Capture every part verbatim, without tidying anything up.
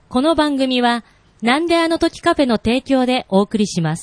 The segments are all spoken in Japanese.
この番組はなんであの時カフェの提供でお送りします。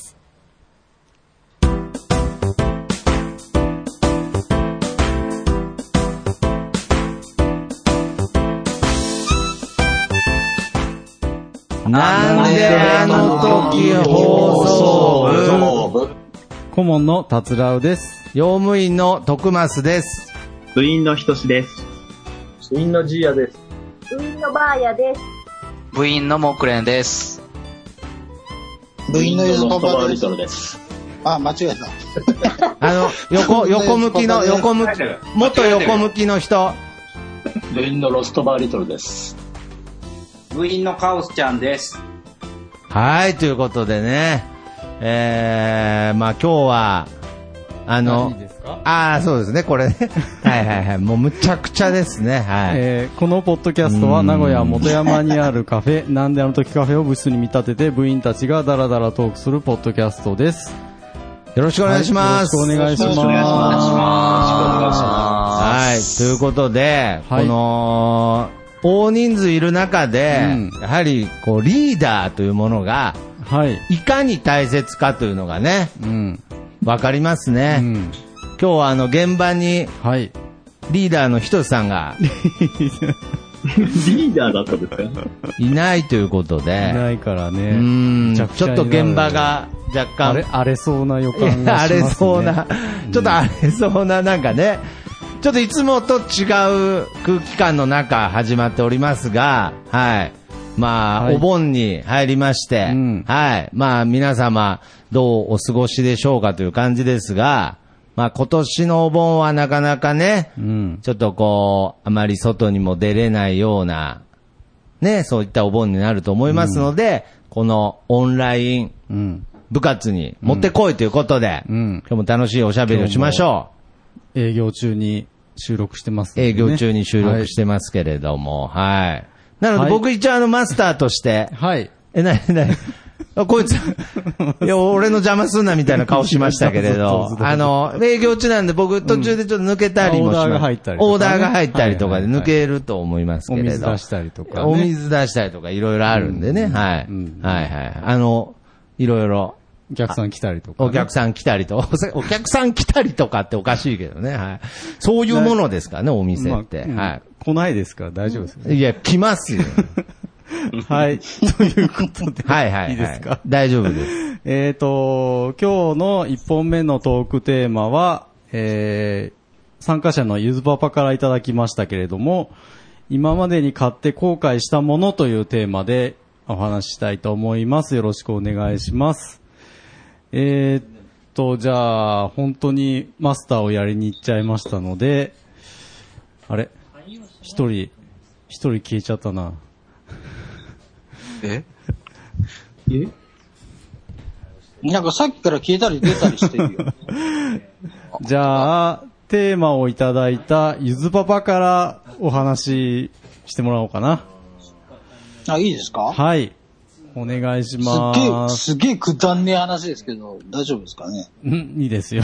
なんであの時放送部、 顧問の達郎です。 用務員の徳増です。 部員のひとしです。 部員のジーヤです。 部員のバーヤです。 部員のモクレンです。 部員のゆずパパリトルです。 あ、間違えた。 あの、横、横向きの、横向き、元横向きの人。 部員のロストバーリトルです。 部員のカオスちゃんです。 はい、ということでね、えー、まあ今日は、あの、ああ、そうですね、これね。はいはいはい。もうむちゃくちゃですね。はい。 えー、このポッドキャストは名古屋元山にあるカフェ、なんであの時カフェを部室に見立てて部員たちがダラダラトークするポッドキャストです。 よろしくお願いします。 はい、よろしくお願いします。 よろしくお願いします。 はい、ということで、はい、この、大人数いる中で、うん、やはりこうリーダーというものが、はい、いかに大切かというのがね、うん、わかりますね。うん、今日はあの現場に、はい、リーダーのひとしさんがリーダーだったんですか？ いないということで、 いないからね。 うーん、ちょっと現場が若干荒れ、荒れそうな予感がしますね。 荒れそうな、ちょっと荒れそうななんかね。ちょっといつもと違う空気感の中始まっておりますが、はい。まあ、はい、お盆に入りまして、うん、はい。まあ、皆様、どうお過ごしでしょうかという感じですが、まあ、今年のお盆はなかなかね、うん、ちょっとこう、あまり外にも出れないような、ね、そういったお盆になると思いますので、うん、このオンライン部活に持ってこいということで、うん、今日も楽しいおしゃべりをしましょう。 営業中に収録してます、ね。 営業中に収録してますけれども、はい。はい、なので僕一応あのマスターとして、はい。え、なになにこいつ、いや、俺の邪魔すんなみたいな顔しましたけれど、あの、営業中なんで僕途中でちょっと抜けたりもします。うん、オーダーが入ったりとか、ね。オーダーが入ったりとかで抜けると思いますけれど。 お水出したりとか、ね。 お水出したりとかいろいろあるんでね、うん、はい、うん。はいはい。あの、いろいろ。 お客さん来たりとか、 ね。お客さん来たりとか。お客さん来たりとかっておかしいけどね。はい。そういうものですからね、お店って。まあ、はい。 来ないですから大丈夫ですよね。 いや、来ますよ。 はい。ということで。 はいはい、はい。いいですか？大丈夫です。 えっと、今日の一本目のトークテーマは、えー、参加者のゆずパパからいただきましたけれども、今までに買って後悔したものというテーマでお話ししたいと思います。よろしくお願いします。えー、っと、じゃあ、本当にマスターをやりに行っちゃいましたので、あれ一人、一人消えちゃったな。 ええなんかさっきから消えたり出たりしてるよ。 じゃあ、テーマをいただいたゆずパパからお話ししてもらおうかな。 あ、いいですか？ はい。お願いします。 すげえ、すげえくだんねえ話ですけど、大丈夫ですかね？ うん、いいですよ。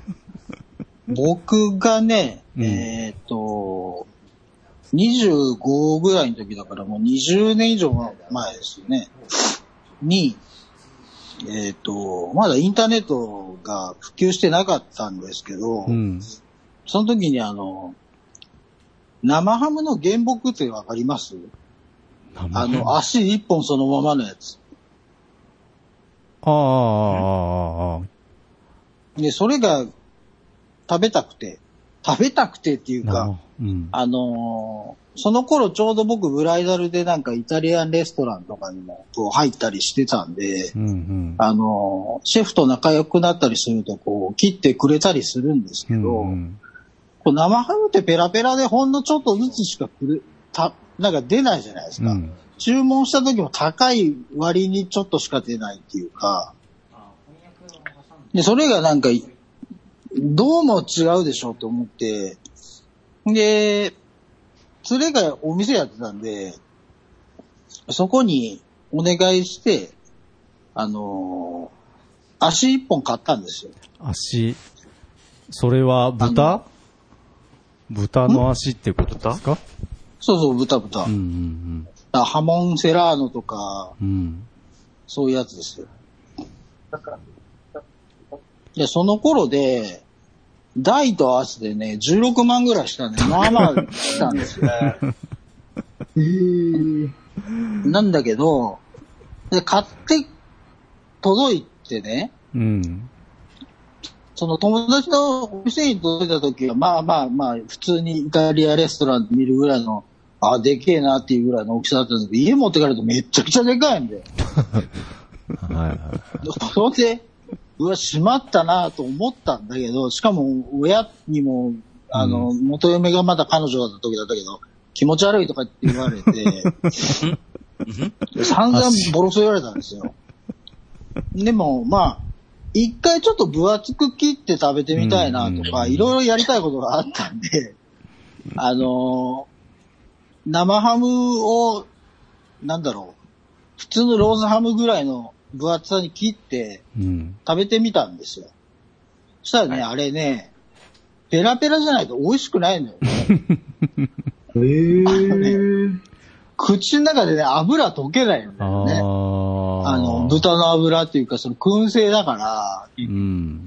僕がね、うん、えっと、にじゅうごぐらいの時だからもうにじゅうねん以上前ですよね。に、えっと、まだインターネットが普及してなかったんですけど、うん、その時にあの、生ハムの原木ってわかります？あの、足一本そのままのやつ。 ああ、ああ、 で、それが食べたくて、食べたくてっていうか、うん、あのー、その頃ちょうど僕ブライダルでなんかイタリアンレストランとかにもこう入ったりしてたんで、うんうん、あのー、シェフと仲良くなったりするとこう切ってくれたりするんですけど、うんうん、こう生ハムってペラペラでほんのちょっとずつしかくれ、た、なんか出ないじゃないですか。うん、注文した時も高い割にちょっとしか出ないっていうか。で、それがなんか、どうも違うでしょうと思って、で、連れがお店やってたんで、そこにお願いして、あのー、足一本買ったんですよ。 足、それは豚？豚の足ってことですか？ そうそう、豚豚。 うんうんうん、 ハモンセラーノとか、 うん、 そういうやつですよ。で、その頃で、台と合わせてね、じゅうろくまんぐらいしたね。まあまあしたんですよ。えー、なんだけど、で、買って届いてね、 うん、 その友達のお店に届いた時は、まあまあまあ、普通にイタリアレストランで見るぐらいの、あ、でけえなっていうぐらいの大きさだったんですけど、家持って帰るとめっちゃくちゃでかいんで。 はいはいはい。 それで、うわ、しまったなと思ったんだけど、しかも親にも、あの、うん、元嫁がまだ彼女だった時だったけど、気持ち悪いとかって言われて、散々ボロクソ言われたんですよ。でも、まあ、一回ちょっと分厚く切って食べてみたいなとか、いろいろやりたいことがあったんで、あの、生ハムを、なんだろう、普通のローズハムぐらいの分厚さに切って食べてみたんですよ。うん、そしたらね、はい、あれね、ペラペラじゃないと美味しくないのよね。へー。ね、口の中でね、油溶けないんだよね。ああの、豚の油っていうか、その燻製だから。うん。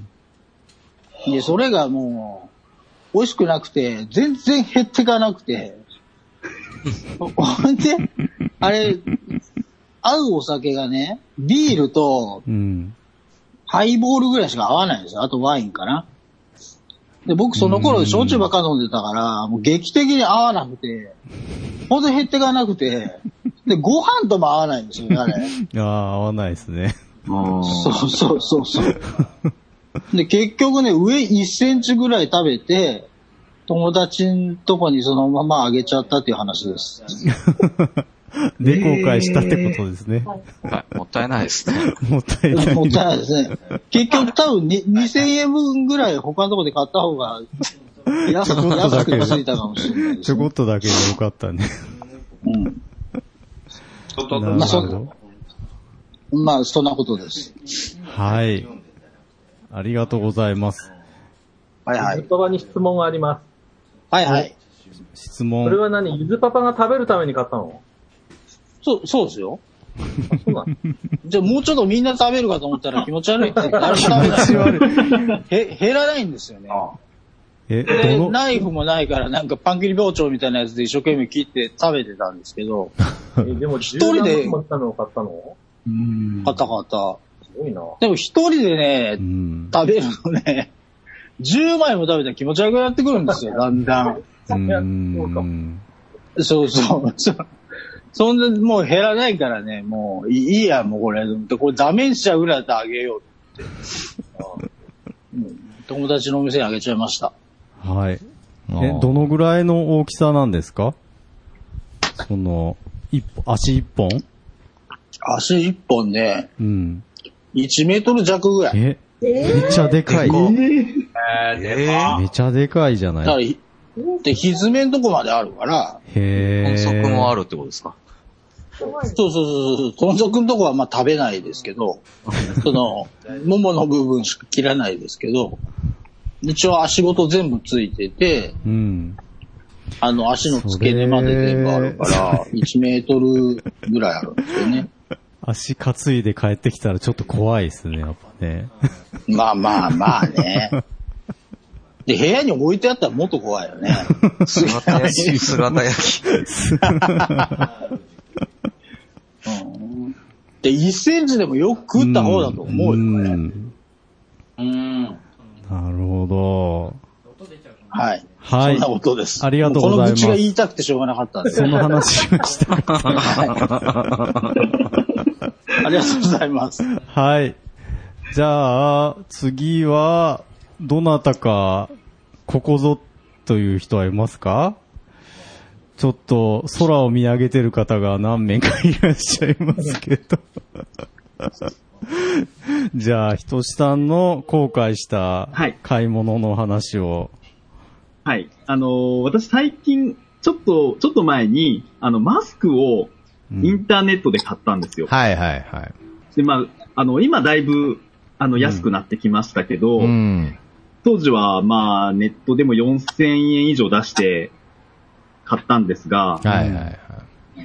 で、それがもう、美味しくなくて、全然減ってかなくて。ほんで、あれ、合うお酒がね、ビールと、ハイボールぐらいしか合わないんですよ。あとワインかな。で、僕その頃焼酎ばっか飲んでたから、もう劇的に合わなくて、ほんと減ってかなくて、で、ご飯とも合わないんですよね、あれ。 ああ、合わないですね。 そうそうそうそう。で、結局ね、上いっセンチぐらい食べて、友達んとこにそのままあげちゃったっていう話です。 で、後悔したってことですね。 はい、もったいないですね。 もったいない。 もったいないですね。結局多分ににせんえんぶんぐらい他のとこで買った方が安く、安くついたかもしれないです、ね。 ちょこっとだけでよかったね。うん。 まあ、そ、まあ、そんなことです。 はい。ありがとうございます。 はいはい。ゆずパパに質問があります。 はいはい。 質問。 それは何？ゆずパパが食べるために買ったの？ そう、そうですよ。そうなの？じゃあもうちょっとみんな食べるかと思ったら気持ち悪いって。誰も食べない。へ、減らないんですよね。 え、 で、ナイフもないからなんかパン切り包丁みたいなやつで一生懸命切って食べてたんですけど。 え、でも一人で。買ったのを買ったの？ うん。買った買った。 すごいな。でも一人でね、食べるのね、じゅうまいも食べたら気持ち悪くなってくるんですよ、だんだん。うんそうそうそう。そんな、もう減らないからね、もういいや、もうこれ、これダメにしちゃうぐらいだったらあげようってうん。友達のお店にあげちゃいました。 はい。え、どのぐらいの大きさなんですか？その、一本、足一本？ 足一本ね、 うん。 いちメートル弱ぐらい。 え、めちゃでかい。えー、 えー、めちゃでかいじゃない。 だからで、ひずめんとこまであるから。 へー。 豚足もあるってことですか？ そうそうそうそう。豚足のとこはまあ食べないですけど、その、ももの部分しか切らないですけど、一応足ごと全部ついてて、 うん、 あの足の付け根まで全部あるから、いちメートルぐらいあるんですよね。 足担いで帰ってきたらちょっと怖いですね、やっぱね。まあまあまあね。で、部屋に置いてあったらもっと怖いよね。 姿焼き。姿焼き。 うん、で、いっセンチでもよく食った方だと思うよね。うん。うん、 なるほど。 はい。 はい。 そんなことです。 ありがとうございます。 この愚痴が言いたくてしょうがなかったんで。 その話をしたかった。 はい。ありがとうございます。 はい。じゃあ、次は、どなたか、ここぞという人はいますか？ちょっと空を見上げてる方が何名かいらっしゃいますけど。じゃあ、ひとしさんの後悔した買い物の話を。 はい。はい、あのー、私最近、ちょっと、ちょっと前に、あの、マスクをインターネットで買ったんですよ。 うん、はいはいはい。 で、まあ、あの、今だいぶ、あの、安くなってきましたけど、 うん、 当時は、まあ、ネットでもよんせんえん以上出して買ったんですが、 はいはいはい。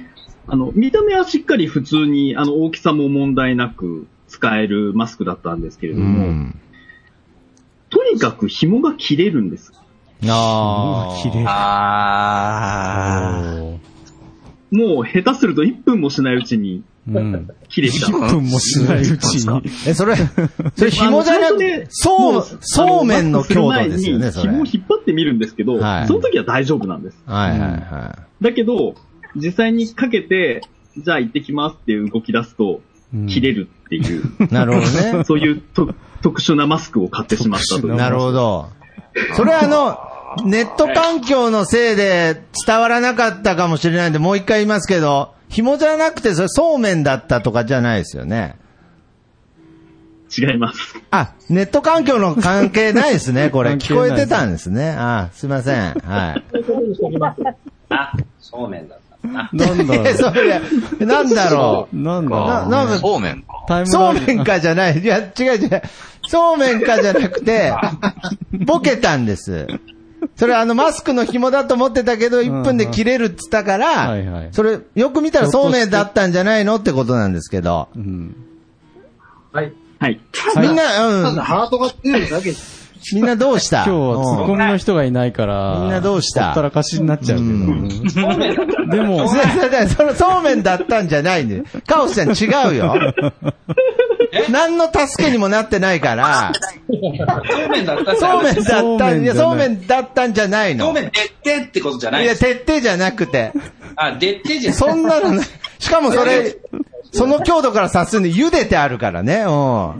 あの、見た目はしっかり普通に、あの、大きさも問題なく使えるマスクだったんですけれども、うん、とにかく紐が切れるんです。 ああ。 切れる。 ああ。 もう下手するといっぷんもしないうちに、うん、切れちゃう。 いっぷんもしないうちに。 え、それ、それ紐じゃなくて、そう、そうめんの強度ですよね、それ。 紐を引っ張ってみるんですけど、はい、その時は大丈夫なんです。 はいはいはい。 だけど、実際にかけて、じゃあ行ってきますっていう動き出すと、切れるっていう。 うん、なるほどね。 そういうと特殊なマスクを買ってしまったという。 なるほど。それはあの、ネット環境のせいで伝わらなかったかもしれないんで、もう一回言いますけど、紐じゃなくてそれそうめんだったとかじゃないですよね。 違います。 あ、ネット環境の関係ないですね、これ。聞こえてたんですね。あ、すいません。はい。 あ、そうめんだったな。 なんだろう。 それ、なんだろう。 なんだろう。 な、なんか、 そうめんか。 そうめんかじゃない。いや、違う違う。そうめんかじゃなくて、ボケたんです。それあのマスクの紐だと思ってたけどいっぷんで切れるって言ったから、はいはい、それよく見たらそうめんだったんじゃないのってことなんですけど。うん、 はい。 はい。 みんな、うん。 ハートが出るだけ。 みんなどうした？ 今日はツッコミの人がいないから、 みんなどうした？ ほったらかしになっちゃうけど。うん、 でも、そのそうめんだったんじゃないんで。カオスちゃん違うよ。何の助けにもなってないから。 そうめんだったそうめんだったん、いや、そうめんだったんじゃないの。 そうめん徹底ってことじゃない。 いや、徹底じゃなくて。 あ、徹底じゃない。 そんなのね。しかもそれ、その強度から察するに茹でてあるからね。うん。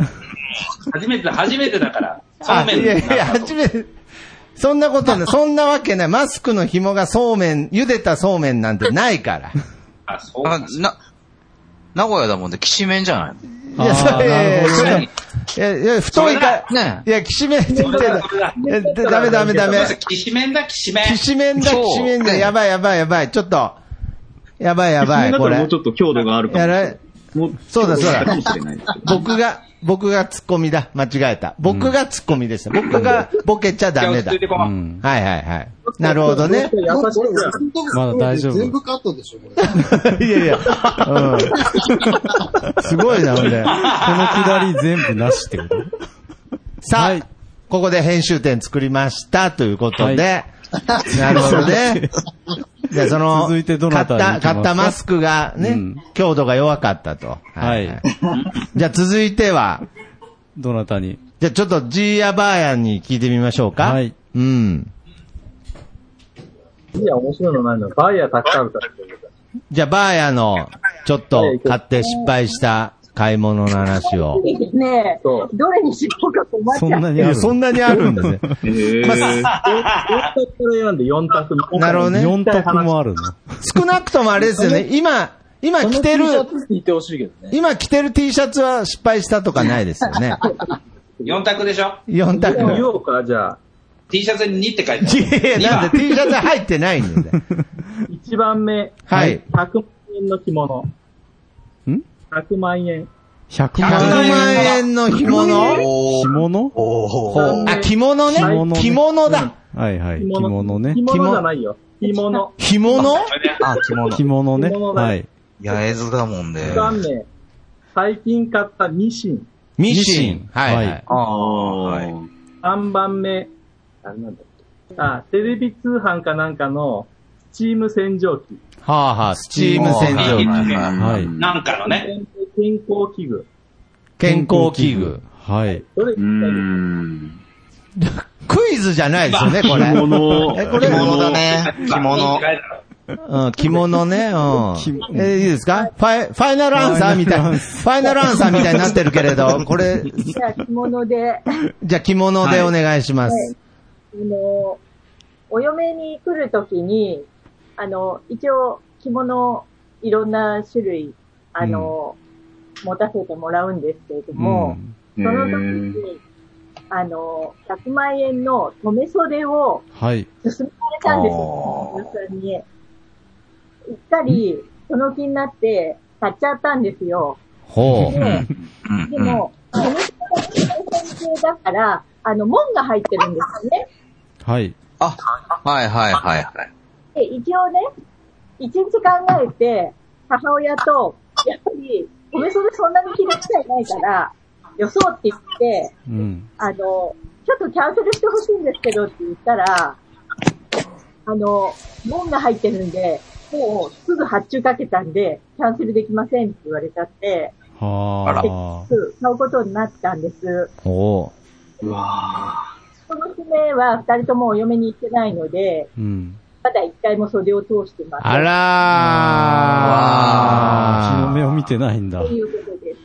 初めて、初めてだから。そうめん。 いやいや、初めて。そんなことない。そんなわけない。マスクの紐がそうめん、茹でたそうめんなんてないから。 あ、そうあな、名古屋だもんで、きしめんじゃないの？いや、それ、いや、いや、太いか、ね。いや、きしめんって言ってた。ダメダメダメ。 きしめんだ、きしめん。 きしめんだ、きしめんだ。やばいやばいやばい。ちょっと。やばいやばい、これ。 もうちょっと強度があるかもしれない。 そうだそうだ。僕が、僕がツッコミだ。間違えた。僕がツッコミでした。僕がボケちゃダメだ。うん、はいはいはい。なるほどね。 まだ大丈夫。 全部カットでしょ、これ。 いやいや。うん。すごいな、俺。このくだり全部なしってこと？ さあ、はい、ここで編集点作りましたということで。はい、なるほどね。じゃあその、 続いてどなたに行きますか？ 買った、買ったマスクがね、うん、強度が弱かったと。はい。はい、じゃあ続いては、 どなたに？ じゃあちょっとジーヤバーヤンに聞いてみましょうか。はい。うん。 いや、面白いのないの。バーヤたくさん歌ってる。 じゃあバーヤの、ちょっと買って失敗した買い物の話を。 ねえ、どれにしようか困っちゃう。 そんなにあるそんなにあるんですね。 えー。まあ、よん択から選んでよん択。 なるほどね。 よん択もあるの。 少なくともあれですよね。今、今着てる、今着てる T シャツは失敗したとかないですよね。 よん択でしょ ? よん択。 言おうか、じゃあ。 T シャツににって書いてある。いや、なんで T シャツ入ってないんだよ。 いちばんめ。 はい。 ひゃくまん円の着物。ん ?ひゃくまんえん。 ひゃくまん円の着物着物あ、着物ね。着物だ。 はいはい。着物ね。 着物じゃないよ。着物。 着物あ、着物。 着物ね。はい。 八重洲だもんね。 にばんめ。最近買ったミシン。 ミシン。はいはい。 ああ、はい。さんばんめ。あ、テレビ通販かなんかのスチーム洗浄機。 はあはあ、スチーム洗浄機。 はい。なんかのね。 健康器具。 健康器具。 はい。 どれうーん。クイズじゃないですよね、これ。 着物。え、これ。着物だね。着物。 うん、着物ね。うん。え、いいですか？ファイ、ファイナルアンサーみたいな。ファイナルアンサーみたいになってるけれど、これ。 じゃあ着物で。 じゃあ着物でお願いします。はい、 あの、お嫁に来るときに、あの、一応着物いろんな種類、あの、うん、持たせてもらうんですけれども、うん、その時に、あの、ひゃくまんえんの留め袖を、はい。勧められたんですよ、皆さんに。うっかり、その気になって、買っちゃったんですよ。 ほう。 で、でも、留め袖が系だから、あの、門が入ってるんですよね。 はい。 あ、はいはいはいはい。 で、一応ね、一日考えて、 母親と、やっぱり、おめそでそんなに気がちゃいないから、よそうって言って、うん、あの、ちょっとキャンセルしてほしいんですけどって言ったら、あの、門が入ってるんで、もうすぐ発注かけたんで、キャンセルできませんって言われちゃって、 はあ。 買うことになったんです。 おうわこの娘は二人ともお嫁に行ってないので、うん、まだ一回も袖を通してます。 あらー。日の目を見てないんだ。 ということです。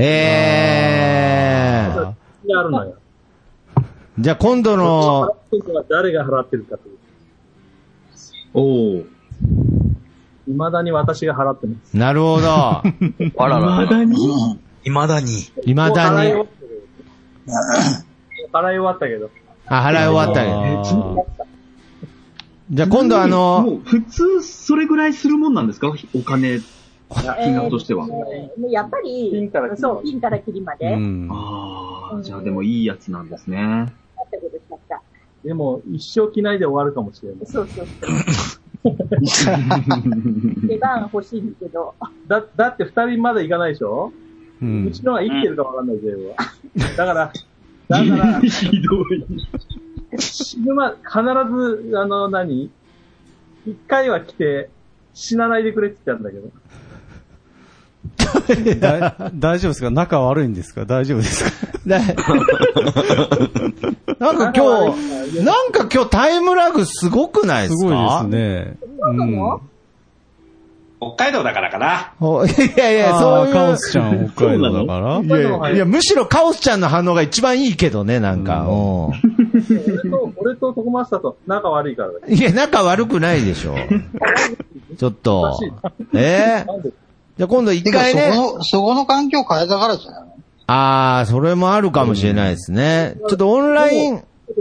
へー。 あるのよ。 じゃあ今度の、 誰が払ってるかという。 おー。 未だに私が払ってます。 なるほど。あらら。 未だに未だに。 未だに。 払い終わったけど。 あ、払い終わったけど。じゃあ今度あの、 もう普通それぐらいするもんなんですか？お金、金額としては。 えー、やっぱり、ピンから切りまで。そう、ピンから切りまで。うん、 ああ、じゃあでもいいやつなんですね。あったことしちゃった。 でも一生着ないで終わるかもしれない。 そうそうそう。出番欲しいんだけど。 だ、だって二人まだ行かないでしょ？うん。うちのが生きてるかわかんない全部は。だから、だから、 ひどい。 死ぬま、必ず、あの、何？一回は来て、死なないでくれって言ったんだけど。 だ大丈夫ですか？仲悪いんですか？大丈夫ですか？ なんか今日、なんか今日タイムラグすごくないですか？ すごいですね。うん。 北海道だからかな。 いやいや、そういう。 カオスちゃん北海道だから。 いやいや、いやむしろカオスちゃんの反応が一番いいけどね、なんか。うん、 俺と、俺と徳マスターと仲悪いからだ。 いや、仲悪くないでしょ。ちょっと。えー、じゃあ今度一回ね。 そこの、そこの環境を変えたからじゃないの？ ああ、それもあるかもしれないですね。うん、ちょっとオンライン。うん。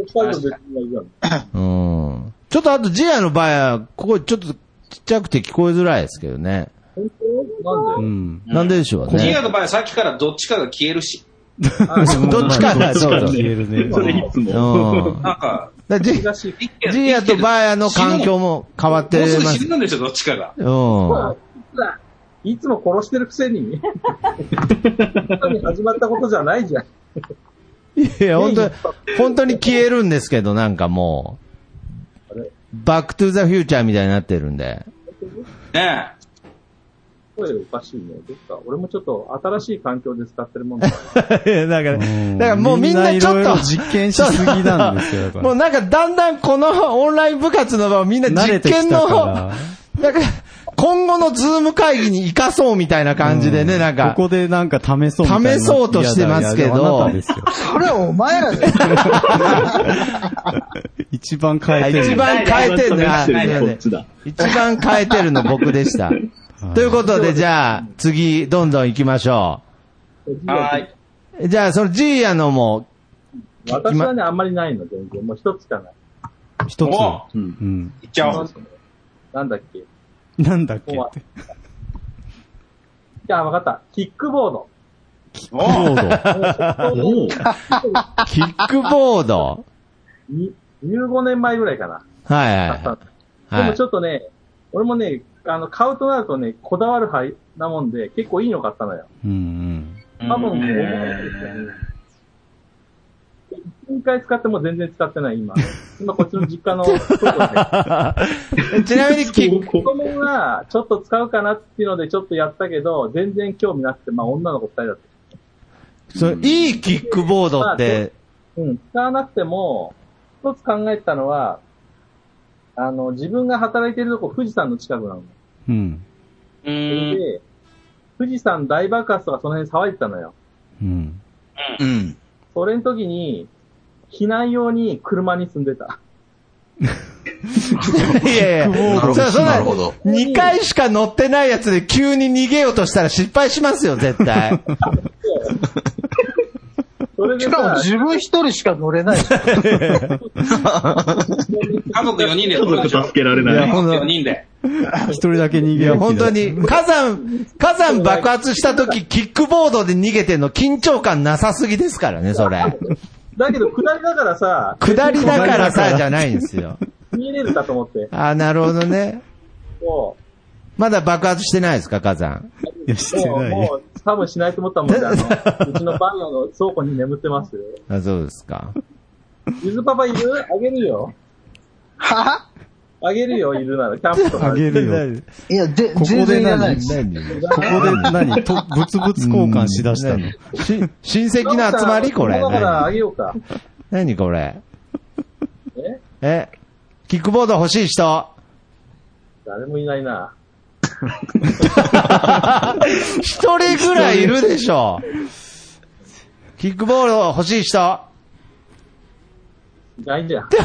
ちょっとあとジアの場合は、ここちょっとちっちゃくて聞こえづらいですけどね。 本当？なんで？ うん。なんででしょうね。 ジアの場合はさっきからどっちかが消えるし。 どっちかが、そうそう。 消えるね。 それいつも。 うん。なんか、 ジ, ジアとバーヤの環境も変わってます。 もうすぐ死ぬんですよ、どっちかが。 うん。 いつも殺してるくせに。始まったことじゃないじゃん。 いや、本当に、本当に消えるんですけど、なんかもう、バックトゥザフューチャーみたいになってるんで。 ねえ。 声おかしいね。どっか、俺もちょっと新しい環境で使ってるもんだから。 だから、だからもうみんなちょっと実験しすぎなんですよ。 もうなんかだんだんこのオンライン部活の場をみんな実験の、なんか、今後のズーム会議に活かそうみたいな感じでね、なんか。 ここでなんか試そうみたいな。 試そうとしてますけど。 それはお前らだよ。 一番変えてる。 一番変えてるのは、一番変えてるの僕でした。ということで、じゃあ、次、どんどん行きましょう。はい。 じゃあ、そのジーヤのも、 私はね、あんまりないの、全然。もう一つしかない。 一つ。 うん。いっちゃおう。 なんだっけなんだっけって。 じゃあ、わかった。キックボード。 キックボード。 キックボード。 じゅうごねんまえぐらいかな。 はいはい。 でもちょっとね、俺もね、あの、買うとなるとね、こだわる派なもんで、結構いいの買ったのよ。 うんうん。多分、重いですよね。いっかい使っても全然使ってない、今。今、こっちの実家の、ちなみに、キック子供がちょっと使うかなっていうのでちょっとやったけど、全然興味なくて、まあ女の子ふたりだった。 それ、いいキックボードって、 うん、使わなくても、一つ考えたのは、あの、自分が働いてるとこ富士山の近くなの。 うん。 それで、富士山大爆発とかその辺騒いでたのよ。 うん。 うん。 それの時に、避難用に車に住んでた。 いやいや、 なるほど。なるほど。 にかいしか乗ってないやつで急に逃げようとしたら失敗しますよ、絶対。 それでしかも自分一人しか乗れない。家族よにんで乗るでしょ。助けられない。 家族よにんで。 一人だけ逃げよう。 本当に、火山、火山爆発した時、キックボードで逃げてんの緊張感なさすぎですからね、それ。 だけど、下りだからさ。 下りだからさ、じゃないんですよ。 見えれるかと思って。 あ、なるほどね。 そまだ爆発してないですか、火山。 いや、してない。 もう、もう、多分しないと思ったもんで、あの、うちのバンヨの倉庫に眠ってますよ。 あ、そうですか。 ゆずパパいる？あげるよ。 はあげるよ、いるなら、キャンプとか。 あげるよ。 いや、で、 ここ全然でいらない何です。 ここで何と、物々交換しだしたの。 し親戚の集まりこれ。 だからあげようか。 何これ。 ええ、キックボード欲しい人。 誰もいないな。 一人ぐらいいるでしょ。キックボード欲しい人。 いないじゃん。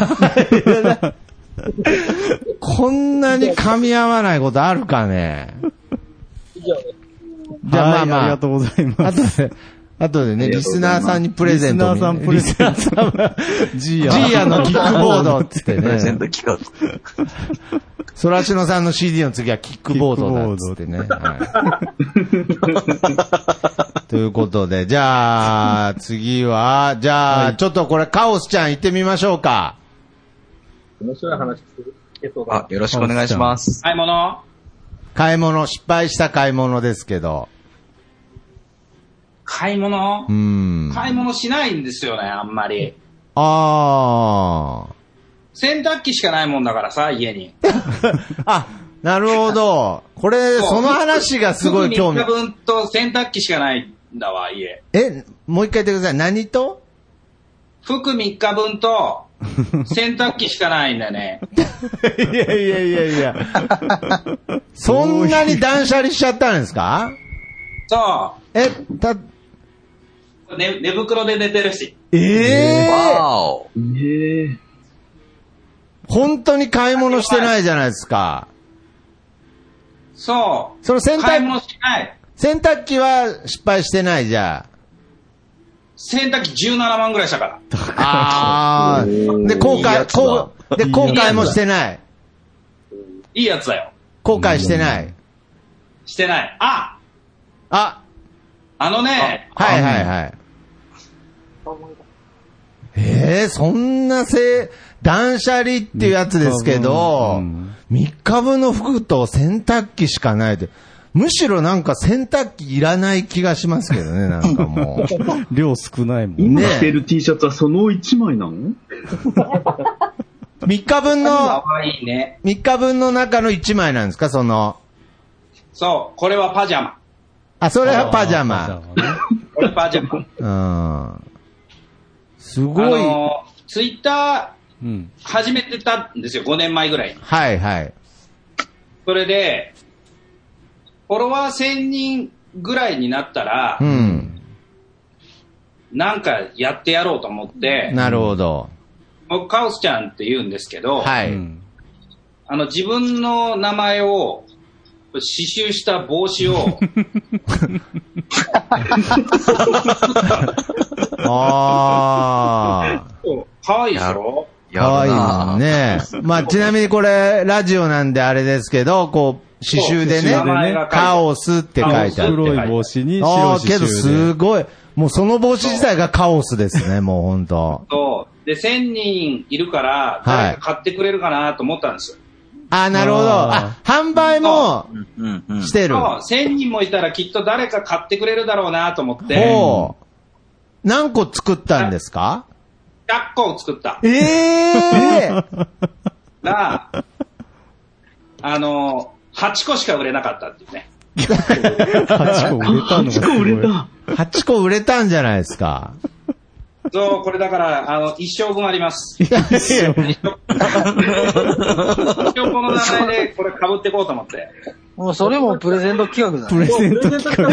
こんなに噛み合わないことあるかね。 以上です。 じゃあまあまあ。 ありがとうございます。 あとで、あとでね、リスナーさんにプレゼント。 リスナーさんプレゼント。ジーヤ。 ジーヤのキックボードっつってね。 プレゼント企画。 ソラシノさんの シーディー の次はキックボードだっつってね。はい、ということで、じゃあ、次は、じゃあ、はい、ちょっとこれカオスちゃん行ってみましょうか。 面白い話する。 あ、よろしくお願いします。 買い物買い物、失敗した買い物ですけど。 買い物うん。 買い物しないんですよね、あんまり。 ああ。 洗濯機しかないもんだからさ、家に。 あ、なるほど。これ、その話がすごい興味。 服みっかぶんと洗濯機しかないんだわ、家。 え、もう一回言ってください。何と服みっかぶんと洗濯機しかないんだよね。 いやいやいやいや。そんなに断捨離しちゃったんですか？ そう。え、た、 ね、寝袋で寝てるし。 ええー、 わお。 えー本当に買い物してないじゃないですか。 そう。 その洗濯、 買い物しない。 洗濯機は失敗してないじゃあ。 洗濯機じゅうななまんぐらいしたから。 ああ。で、後悔、こう、で、後悔もしてない。 いいやつだよ。 後悔してない。 してない。あああのね。 はいはいはい。ええー、そんなせい、断捨離っていうやつですけど、みっかぶんの服と洗濯機しかないって、むしろなんか洗濯機いらない気がしますけどね、なんかもう。量少ないもんね。今着てる T シャツはそのいちまいなの？ みっかぶんの、 かわいいね。 みっかぶんの中のいちまいなんですか、その。 そう、これはパジャマ。 あ、それはパジャマ。 これパジャマ。 うん。すごい。あのー、ツイッター始めてたんですよ、ごねんまえぐらいに。 はいはい。 それで、フォロワーせんにんぐらいになったら、 うん、 なんかやってやろうと思って、 なるほど。 僕、カオスちゃんって言うんですけど、 はい。 あの、自分の名前を刺繍した帽子を、 ああ。 かわいいでしょ？ かわいいもんね。まあ、ちなみにこれ、ラジオなんであれですけど、こう、刺繍でね、カオスって書いてある。 黒い帽子に白い刺繍で。 ああ、けどすごい。もうその帽子自体がカオスですね、もう本当。 そう。で、せんにんいるから、誰か買ってくれるかなと思ったんですよ。 ああ、なるほど。あ、販売もしてる。 そう。せんにんもいたらきっと誰か買ってくれるだろうなと思って。 ほう。何個作ったんですか？ ひゃっこ作った。 ええーが、あの、はちこしか売れなかったっていうね。 はちこ売れたのがすごい。はちこ売れた。はちこ売れたんじゃないですか。 そう、これだから、あの、一生分あります。一生分。一生この名前でこれ被っていこうと思って。 もうそれもプレゼント企画だね。 プレゼント企画。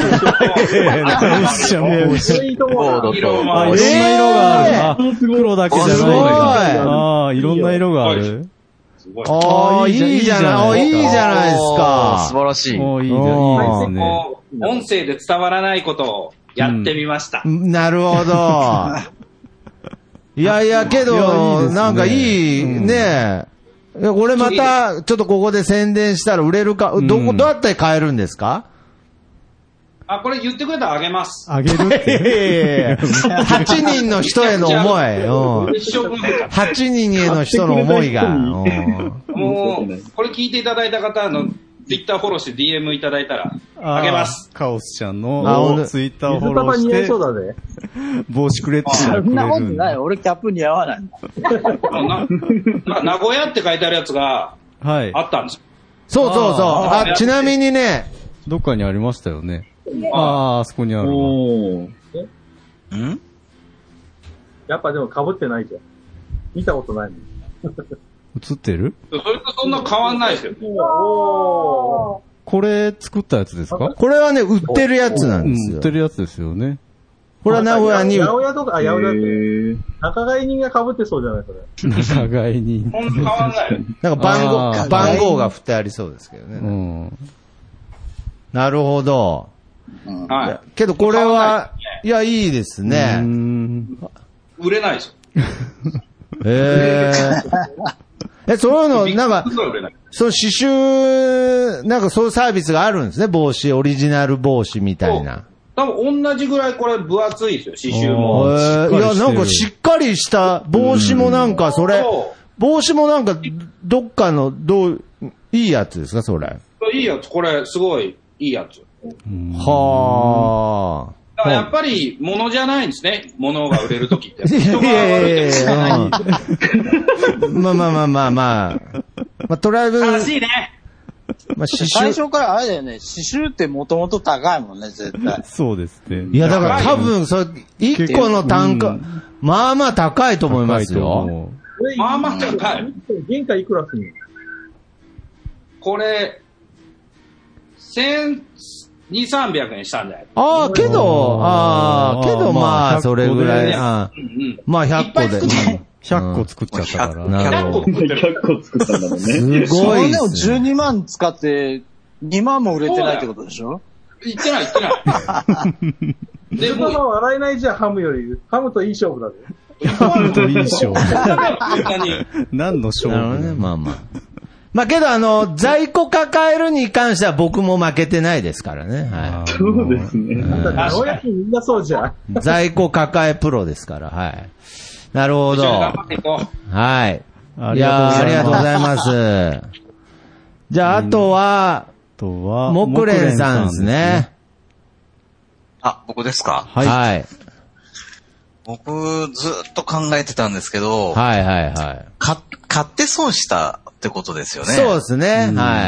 いいと思う。 色もあ、いろんな色がある。あ、黒だけじゃない。ああ、いろんな色がある。 ああ、いいじゃない、いいじゃないですか。 素晴らしい。 おいいじゃないですね。 音声で伝わらないことをやってみました。 なるほど。いやいや、けど、なんかいいね。これまた、ちょっとここで宣伝したら売れるか、どこ、どうやって買えるんですか？ あ、これ言ってくれたらあげます。 あげるって。 はちにんの人への思い。はちにんへの人の思いが。 もう、これ聞いていただいた方のツイッターフォローして ディーエム いただいたら、あげます。 カオスちゃんのツイッターフォローして、 そうだね。 帽子くれって言ったらくれる。 そんなことない。俺キャップ似合わない。 な名古屋って書いてあるやつが、 はい。 あったんですよ。 そうそうそう。あ、ちなみにね。 どっかにありましたよね。ああ、あそこにある。おー。んやっぱでも被ってないじゃん。見たことないもん。 映ってる？ それとそんな変わんないですよね。 おー。これ作ったやつですか？ これはね、売ってるやつなんですよ。 売ってるやつですよね。 これは名古屋に。 八百屋とか、あ、八百屋って。仲買人が被ってそうじゃないそれ。 仲買人。 ほんと変わんないよ。 なんか番号、番号が振ってありそうですけどね。うん。なるほど。はい。けどこれは、いや、いいですね。 売れないですよ。 ええ。え、そういうの、なんか、その刺繍、なんかそういうサービスがあるんですね、帽子、オリジナル帽子みたいな。 多分同じぐらいこれ分厚いですよ、刺繍も。 えー、いや、なんかしっかりした帽子もなんかそれ、帽子もなんかどっかの、どう、いいやつですか、それ。 いいやつ、これすごいいいやつ。 はあ。 だからやっぱり物じゃないんですね。物が売れるときって。 いやいやいやいや。まあまあまあまあまあ。まあとりあえず。 悲しいね。 まあ、刺繍。 最初からあれだよね。刺繍ってもともと高いもんね、絶対。 そうですね。 いやだから多分、それ、一個の単価、まあまあ高いと思いますよ。 まあまあ高い。 原価いくらするの？ これ、千、二、三百円したんだよ。 ああ、けど、ああ、けどまあ、それぐらい。あまあ、ひゃっこで。 ひゃっこ作っちゃったから。 なるほど。 ひゃっこ作ったんだもんね。 すごい。 それでもじゅうにまん使ってにまんも売れてないってことでしょ？ 言ってない言ってない。 でも、笑えないじゃん、ハムより。ハムといい勝負だね。 ハムといい勝負。何の勝負ね、まあまあ。まあけどあの、在庫抱えるに関しては僕も負けてないですからね。はい。 そうですね。 名古屋みんなそうじゃん。 在庫抱えプロですから、はい。なるほど。はい。いやありがとうございます。じゃあ、あとは、 とは、 木蓮さんですね。 あ、僕ですか？ はい。はい。 僕、ずっと考えてたんですけど、 はいはいはい。 か、買って損したってことですよね。 そうですね。はい。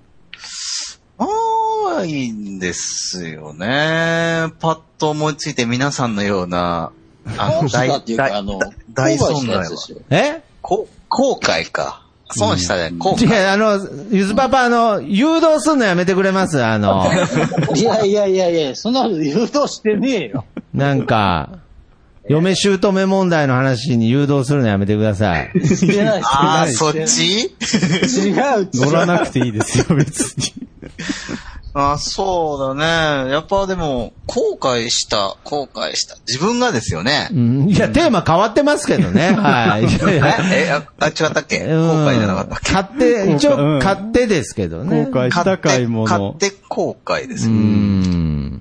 多いんですよね。パッと思いついて皆さんのような、 あの、大、大、 大損害は。 えこ、後悔か。損したね、後悔。 いや、あの、ゆずパパ、あの、誘導すんのやめてくれますあの。 いやいやいやいや、そんなこと誘導してねえよ。 なんか、嫁姑問題の話に誘導するのやめてください。 してない、 ああ、そっち違う。 乗らなくていいですよ、別に。 あ、そうだね。やっぱでも、後悔した、後悔した。自分がですよね。 うん、いや、テーマ変わってますけどね。はい。 え、あ、あ、違ったっけ、後悔じゃなかったっけ？ 勝手、一応、勝手ですけどね。 後悔した買い物。 買って後悔ですよ。 うん。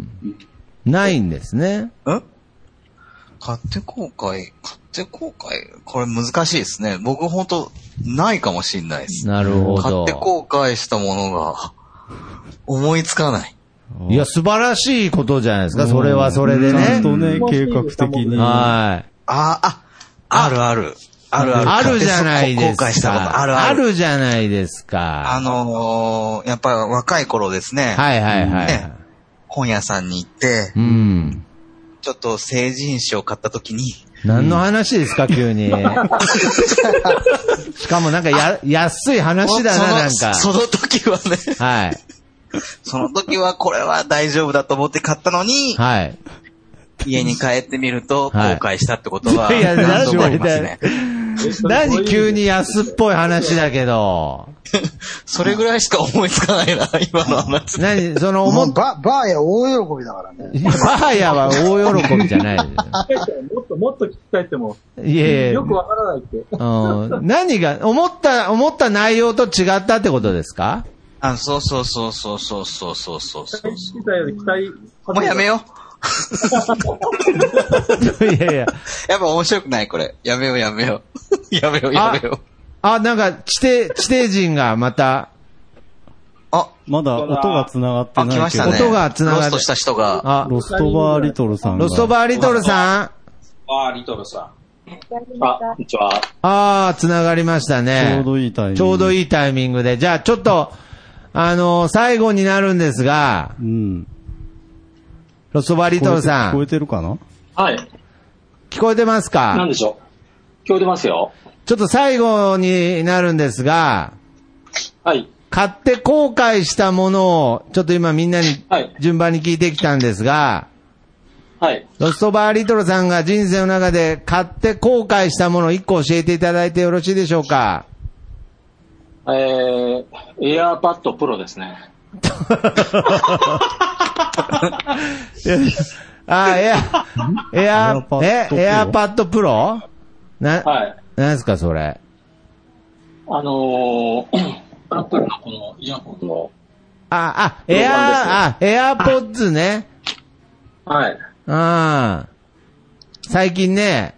ないんですね。 ん買って後悔、買って後悔。これ難しいですね。僕本当ないかもしれないです。 なるほど。 買って後悔したものが、思いつかない。 いや、素晴らしいことじゃないですか。それはそれでね。 ちゃんとね、計画的に。 はい。 あ、あ、あるある。あるある。 あるじゃないですか。 後悔したことあるある。 あるじゃないですか。 あのー、やっぱり若い頃ですね。 はいはいはい。 ね、本屋さんに行って、 うん。 ちょっと成人誌を買った時に。 何の話ですか、急に。しかもなんかや、安い話だな、なんか。 その時はね。 はい。 その時はこれは大丈夫だと思って買ったのに、 はい。 家に帰ってみると後悔したってことは、 いや、 何度もありますね。 何急に安っぽい話だけど。 それぐらいしか思いつかないな、今の話。 何その思っバ、バーや大喜びだからね。 バーやは大喜びじゃない。 もっともっと聞きたいっても。 いやいや。 よくわからないって。 うん。何が、思った、思った内容と違ったってことですか？ あ、そうそうそうそうそうそうそうそうそう。 期待より期待。 もうやめよう。いやいや。 やっぱ面白くないこれ。やめようやめよう。やめようやめよう。 あ、なんか、地底、地底人がまた。 あ、 まだ音が繋がってないけど。 あ、来ましたね。 音が繋がる。 ロストした人が。 あ、 ロストバーリトルさんが。 ロストバーリトルさん。 あー、リトルさん。 あ、こんにちは。 あー、繋がりましたね。 ちょうどいいタイミング。 ちょうどいいタイミングで。じゃあ、ちょっと、あのー、最後になるんですが、 うん。 ロストバーリトルさん。 聞こえてるかな？ はい。 聞こえてますか？ なんでしょう。聞こえてますよ。 ちょっと最後になるんですが、 はい。 買って後悔したものを、ちょっと今みんなに順番に聞いてきたんですが、 はい。 ロストバーリトルさんが人生の中で買って後悔したものをいっこ教えていただいてよろしいでしょうか？ えー、エアーパッドプロですね。 あ、エア、エア、え、エアパッドプロ？な、 はい。 なんですかそれ？ あのー、アップルのこのイヤホンの。 あ、あ、エア、あ、エアポッズね。 はい。 ああ。最近ね、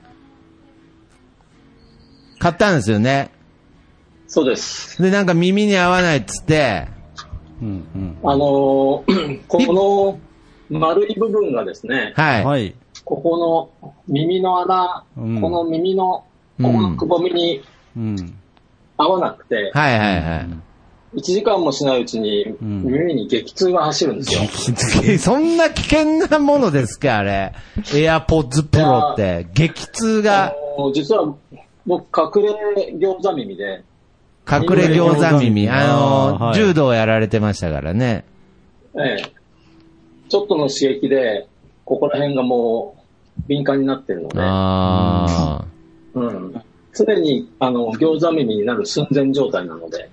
買ったんですよね。 そうです。 で、なんか耳に合わないっつって、 うんうん、 あのー、この丸い部分がですね、 はい。 ここの耳の穴、うん、この耳の、ここのくぼみに合わなくて、 うん、はいはいはい。 いちじかんもしないうちに耳に激痛が走るんですよ。 うん、そんな危険なものですかあれ。エアポッズプロって。激痛が。 あのー、実は僕、隠れ餃子耳で、 隠れ餃子耳。あのーはい、柔道をやられてましたからね。 ええ。ちょっとの刺激で、ここら辺がもう敏感になってるので。 ああ。 うん。常に、あの、餃子耳になる寸前状態なので。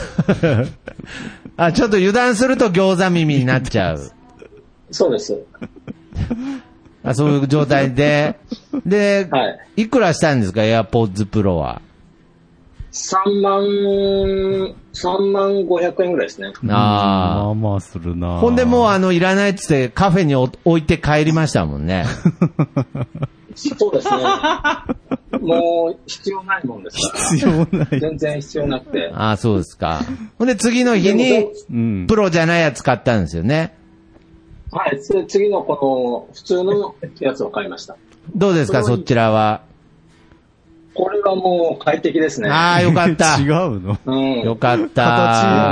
あ、ちょっと油断すると餃子耳になっちゃう。 そうです。 あ、そういう状態で。で、はい、いくらしたんですか、AirPods Pro は。 さんまん、さんまんごひゃくえんぐらいですね。 ああ。 まあまあするな。 ほんでもうあの、いらないっつってカフェに置いて帰りましたもんね。 そうですね。もう必要ないもんですから。 必要ない。 全然必要なくて。 ああ、そうですか。ほんで次の日に、プロじゃないやつ買ったんですよね。 はい。次のこの普通のやつを買いました。 どうですか、そちらは。 これはもう快適ですね。 ああ、よかった。 違うの、 うん、 よかった。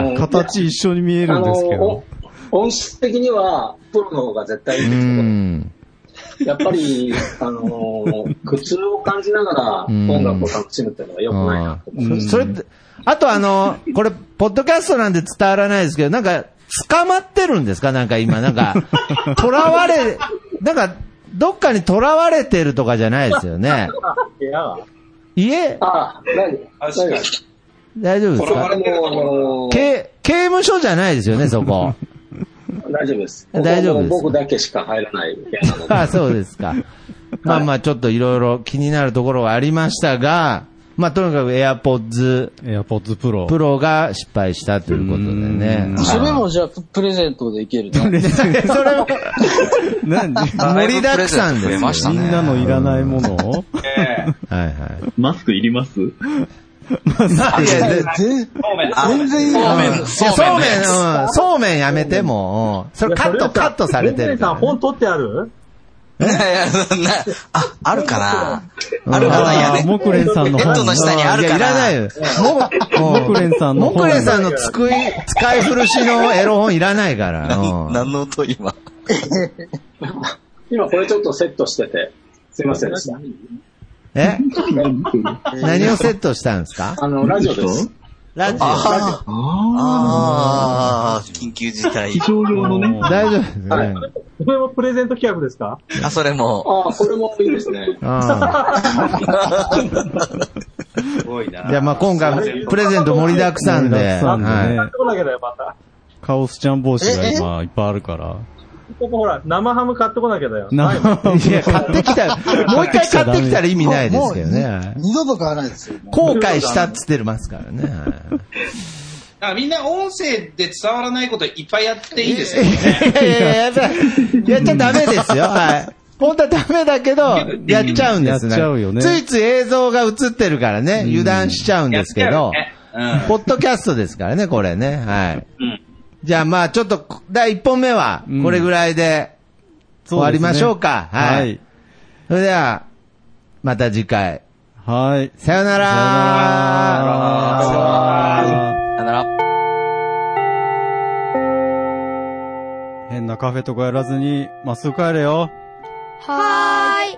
形、形一緒に見えるんですけど。 音質的にはプロの方が絶対いいんですけど、やっぱり、あのー、苦痛を感じながら音楽を楽しむっていうのは良くないなと思います。 それって、あとあの、これ、ポッドキャストなんで伝わらないですけど、なんか、捕まってるんですかなんか今、なんか、囚われ、なんか、どっかに囚われてるとかじゃないですよね。 いや家ああ、大丈夫。 大丈夫ですか刑、刑務所じゃないですよね、そこ。 大丈夫です。 大丈夫です。 僕だけしか入らない部屋なので。 あ、そうですか。まあまあ、ちょっといろいろ気になるところはありましたが、まあ、とにかく AirPods、 AirPods Pro。 プロが失敗したということでね。 それもじゃあ、プレゼントでいけるの？ それも、 何盛りだくさんですよ。 みんなのいらないものをはいはい。 マスクいります？ マスク全然いいな。 そうめん、そうめんやめても、それカット、カットされてる。 さん、本取ってある？ いやいや、あ、あるかなあるかな屋根。 モクレンさんのベッドの下にあるかな。 いらないよ。 モクレンさんのモクレンさんの使い、使い古しのエロ本いらないから。 何の音今。 今これちょっとセットしてて、すいませんでした。 え何をセットしたんですか？ あの、ラジオです。 ラジオ。 ああ、緊急事態。 非常用のね。 大丈夫ですね。 これもプレゼント企画ですか？ あ、それも。 ああ、これもいいですね。 すごいな。 じゃあまあ今回プレゼント盛りだくさんで。 はい。 カオスちゃん帽子が今いっぱいあるから。 ここほら、生ハム買ってこなきゃだよ。 生ハム。 いや、買ってきたら、もう一回買ってきたら意味ないですけどね。 二度と買わないですよ。 後悔したっつってますからね。 だからみんな音声で伝わらないこといっぱいやっていいですよね。 いやいやいや、やっちゃダメですよ。はい。本当はダメだけど、やっちゃうんですね。 やっちゃうよね。 ついつい映像が映ってるからね、油断しちゃうんですけど、ポッドキャストですからね、これね。はい。 じゃあまあちょっと、だいいっぽんめは、これぐらいで、終わりましょうか。うね、はい。はい。それでは、また次回。 はい。 さよなら。さよなら。 さよなら。 変なカフェとかやらずに、まっすぐ帰れよ。 はーい。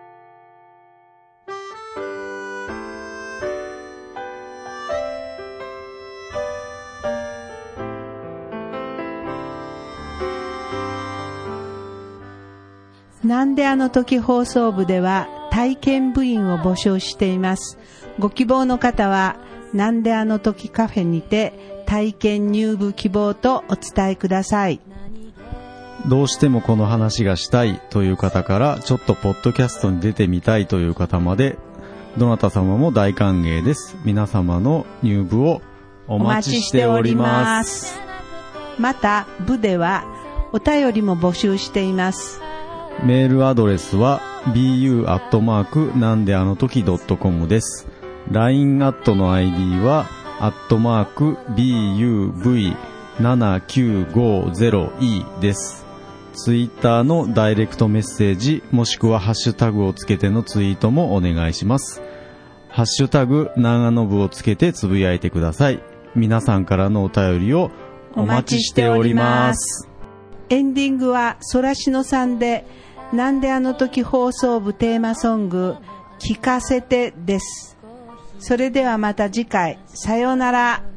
なんであの時放送部では体験部員を募集しています。ご希望の方はなんであの時カフェにて体験入部希望とお伝えください。 どうしてもこの話がしたいという方からちょっとポッドキャストに出てみたいという方までどなた様も大歓迎です。皆様の入部をお待ちしております。 また部ではお便りも募集しています。 メールアドレスは ビーユー アットマーク なんであの時 ドットコム です。ライン アットの アイディー はアットマーク ビーユーブイななきゅうごゼロイー です。ツイッターのダイレクトメッセージもしくはハッシュタグをつけてのツイートもお願いします。ハッシュタグ長野部をつけてつぶやいてください。皆さんからのお便りをお待ちしております。 エンディングはソラシノさんでなんであの時放送部テーマソング聞かせてです。それではまた次回、さようなら。